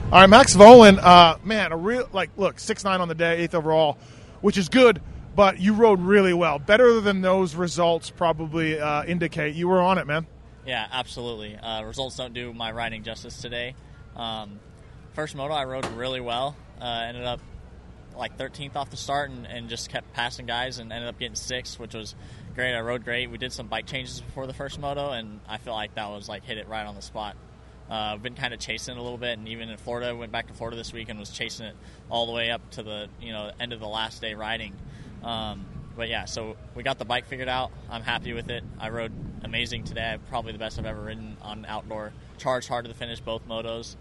All right, Max Vohland, man, look, 6'9" on the day, 8th overall, which is good, but you rode really well. Better than those results probably indicate. You were on it, man. Yeah, absolutely. Results don't do my riding justice today. First moto, I rode really well. Ended up like 13th off the start and just kept passing guys and ended up getting 6th, which was great. I rode great. We did some bike changes before the first moto, and I feel like that was like hit it right on the spot. I've been kind of chasing it a little bit, and even in Florida, went back to Florida this week and was chasing it all the way up to the end of the last day riding. But yeah, so we got the bike figured out. I'm happy with it. I rode amazing today. Probably the best I've ever ridden on outdoor. Charged hard to the finish, both motos.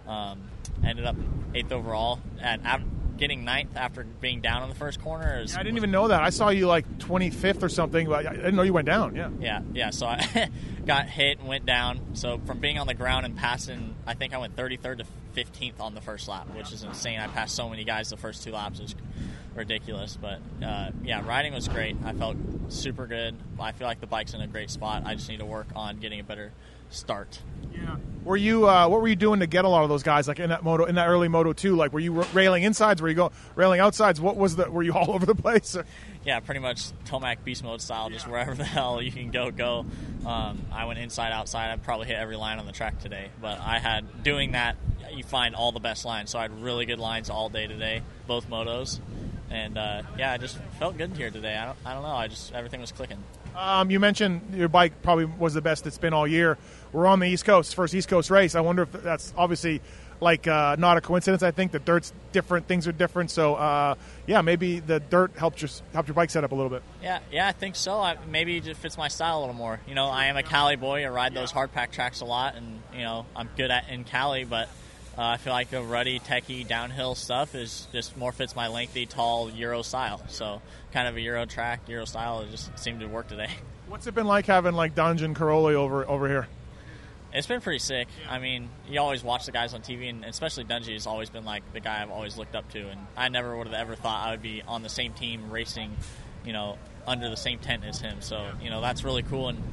Ended up 8th overall. Getting 9th after being down in the first corner. I didn't even know that. I saw you like 25th or something, but I didn't know you went down. Yeah. So I got hit and went down. So from being on the ground and passing, I think I went 33rd to 15th on the first lap, which is insane. I passed so many guys the first 2 laps. It was ridiculous. But yeah, riding was great. I felt super good. I feel like the bike's in a great spot. I just need to work on getting a better start. Yeah. Were you? What were you doing to get a lot of those guys? Like in that early Moto 2? Like, were you railing insides? Were you railing outsides? Were you all over the place? Yeah, pretty much Tomac beast mode style. Just wherever the hell you can go. I went inside, outside. I probably hit every line on the track today. But doing that, you find all the best lines. So I had really good lines all day today, both motos. And yeah, I just felt good here today. I don't know. Everything was clicking. You mentioned your bike probably was the best it's been all year. We're on the East Coast, first East Coast race. I wonder if that's obviously not a coincidence. I think the dirt's different, things are different. So yeah, maybe the dirt helped your bike set up a little bit. Yeah, I think so. Maybe it just fits my style a little more. I am a Cali boy. I ride those hard pack tracks a lot, and I'm good in Cali, but I feel like the ruddy, techie, downhill stuff is just more fits my lengthy, tall Euro style. So kind of a Euro track, Euro style, it just seemed to work today. What's it been like having like Dungeon Caroli over here? It's been pretty sick. I mean, you always watch the guys on TV, and especially Dungey has always been like the guy I've always looked up to, and I never would have ever thought I would be on the same team racing, under the same tent as him. So, that's really cool, and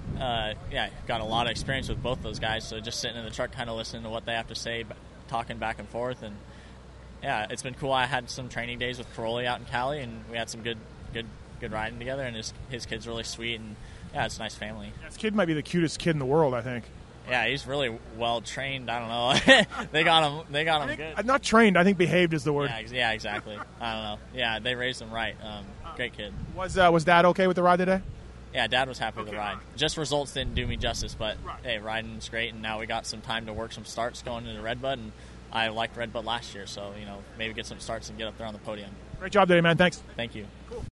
yeah, got a lot of experience with both those guys, so just sitting in the truck kind of listening to what they have to say, talking back and forth, and yeah, it's been cool. I had some training days with Caroli out in Cali, and we had some good riding together, and his kid's really sweet, and yeah, it's a nice family. His kid might be the cutest kid in the world, I think. Yeah, he's really well trained. I don't know. They got him good. Not trained. I think behaved is the word. Yeah, exactly. I don't know. Yeah, they raised him right. Great kid. Was Dad okay with the ride today? Yeah, Dad was happy with the ride. Just results didn't do me justice, but hey, riding's great, and now we got some time to work some starts going into Redbud, and I liked Redbud last year, so maybe get some starts and get up there on the podium. Great job today, man. Thanks. Thank you. Cool.